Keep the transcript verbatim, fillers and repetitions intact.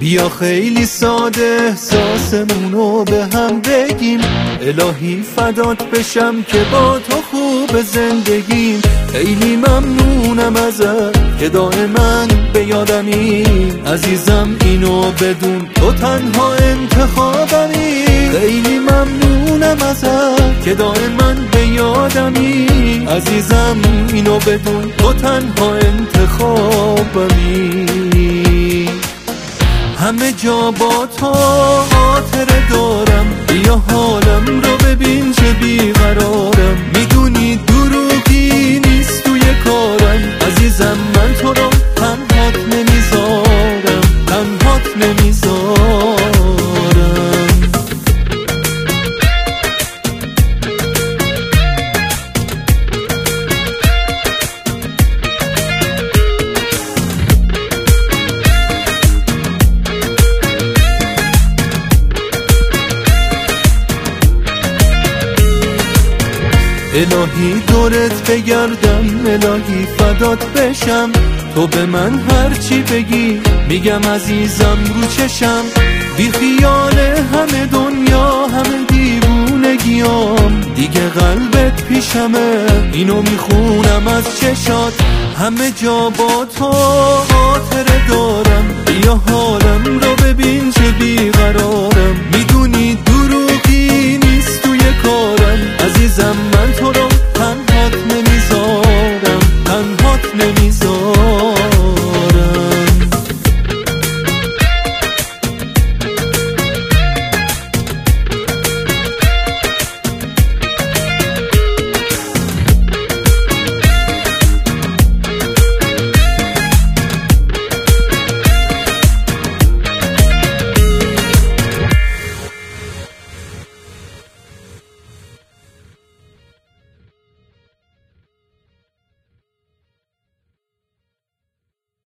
بیا خیلی ساده احساسمونو به هم بگیم، الهی فدات بشم که با تو خوب زندگیم. خیلی ممنونم ازت که دائما به یادمی، عزیزم اینو بدون تو تنها انتخابمی. خیلی ممنونم ازت که دائما به یادمی، عزیزم اینو بدون تو تنها انتخابمی. همه جا با تو خاطره دارم، بیا حالم رو ببین چه بیقرارم. میدونی دروغی نیست توی کارم، عزیزم من تو رو تنهات نمیذارم، تنهات نمیذارم. الهی دورت بگردم، الهی فدات بشم، تو به من هرچی بگی میگم عزیزم رو چشم. بی خیال همه دنیا همه دیوونگیام، دیگه قلبت پیشمه اینو میخونم از چشات. همه جا با تو خاطره دارم، بیا حالم رو ببین چه بیقرارم. میدونی دروغی نیست توی کارم، عزیزم من تو رو تنهات نمیذارم، تنهات نمیذارم.